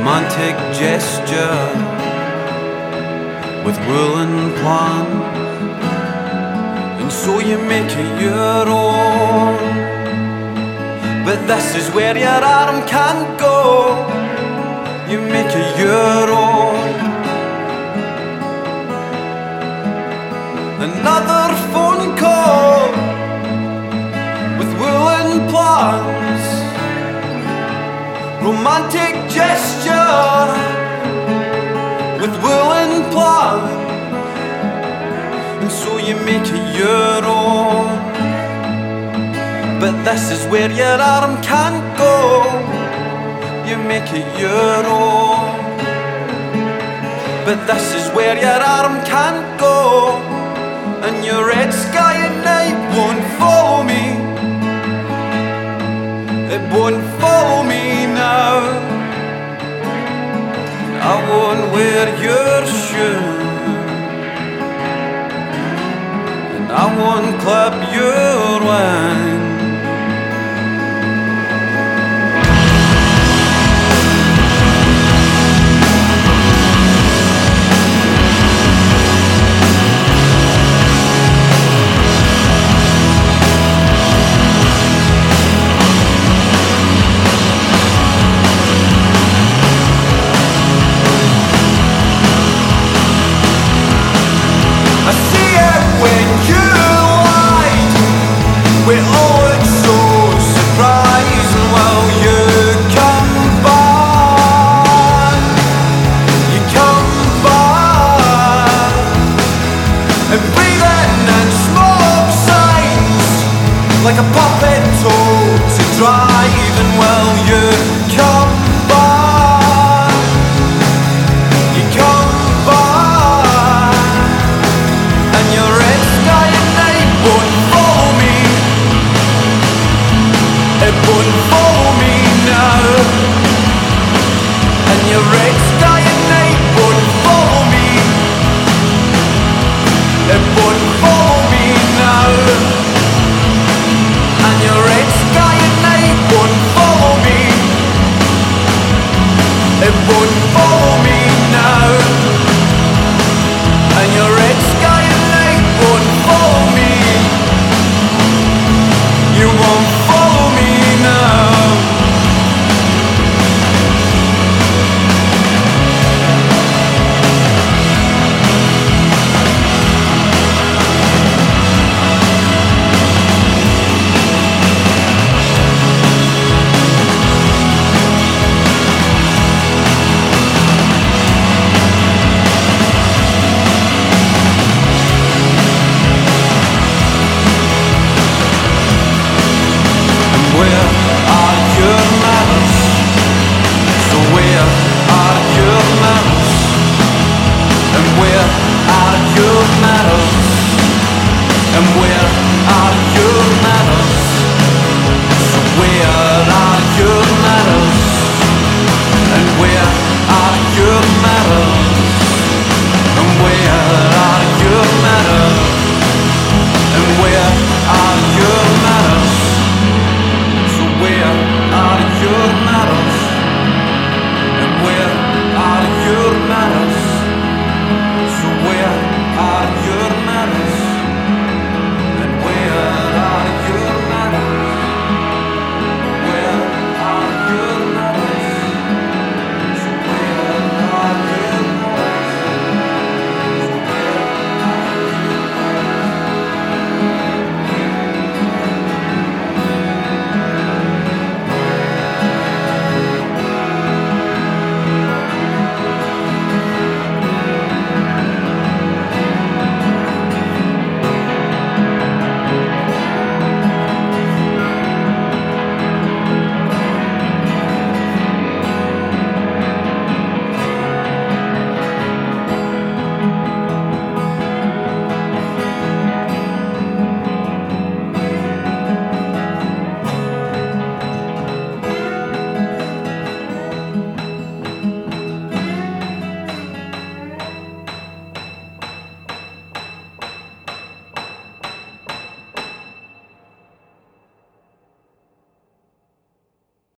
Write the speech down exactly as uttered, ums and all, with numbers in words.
romantic gesture with woolen plan, and so you make it your own. But this is where your arm can't go. You make it your own. Another phone call with woolen plans, romantic gesture with woolen plan, and so you make it your own. But this is where your arm can't go. You make it your own. But this is where your arm can't go, and your red sky at night won't follow me. It won't follow me now. I won't wear your shoe, and I won't clap your wine. Like a puppet told to drive, and well, you come by, you come by, and your red sky at night won't follow me. It won't follow me now, and your red